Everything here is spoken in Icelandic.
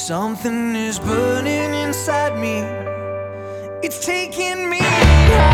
Something is burning inside me. It's taking me high.